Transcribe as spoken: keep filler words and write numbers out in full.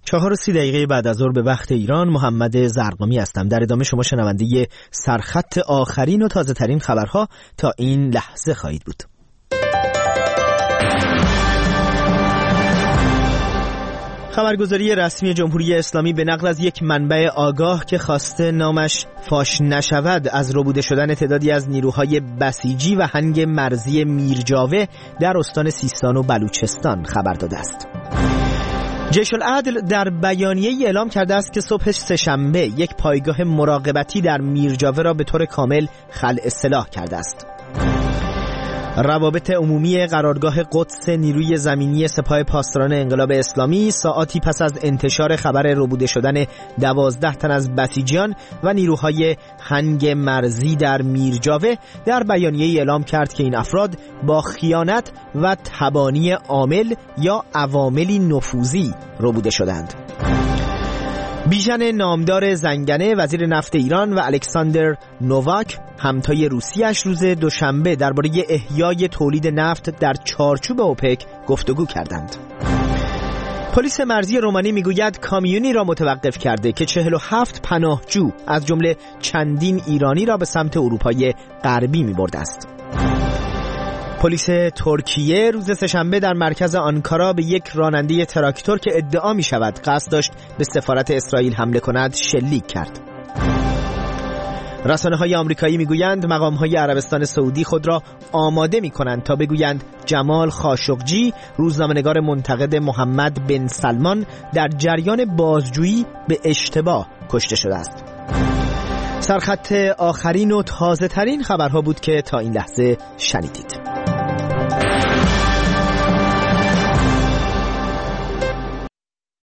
چهار و سی دقیقه بعد از ظهر به وقت ایران، محمد زرقامی هستم. در ادامه شما شنونده سرخط آخرین و تازه ترین خبرها تا این لحظه خواهید بود. خبرگزاری رسمی جمهوری اسلامی به نقل از یک منبع آگاه که خواسته نامش فاش نشود از ربوده شدن تعدادی از نیروهای بسیجی و هنگ مرزی میرجاوه در استان سیستان و بلوچستان خبر داده است. جیش العدل در بیانیه‌ای اعلام کرده است که صبح سه‌شنبه یک پایگاه مراقبتی در میرجاوه را به طور کامل خلع سلاح کرده است. روابط عمومی قرارگاه قدس نیروی زمینی سپاه پاسداران انقلاب اسلامی ساعاتی پس از انتشار خبر ربوده شدن دوازده تن از بسیجیان و نیروهای هنگ مرزی در میرجاوه در بیانیه‌ای اعلام کرد که این افراد با خیانت و تبانی عامل یا عواملی نفوذی ربوده شدند. بیژن نامدار زنگنه وزیر نفت ایران و الکساندر نوواک همتای روسیه‌اش روز دوشنبه درباره احیای تولید نفت در چارچوب اوپک گفتگو کردند. پلیس مرزی رومانی میگوید کامیونی را متوقف کرده که چهل و هفت پناهجو از جمله چندین ایرانی را به سمت اروپای غربی می‌برده است. پلیس ترکیه روز سه‌شنبه در مرکز آنکارا به یک راننده تراکتور که ادعا می شود قصد داشت به سفارت اسرائیل حمله کند شلیک کرد. رسانه‌های آمریکایی میگویند مقام‌های عربستان سعودی خود را آماده می‌کنند تا بگویند جمال خاشقجی، روزنامه‌نگار منتقد محمد بن سلمان، در جریان بازجویی به اشتباه کشته شده است. سرخط آخرین و تازه ترین خبرها بود که تا این لحظه شنیدید.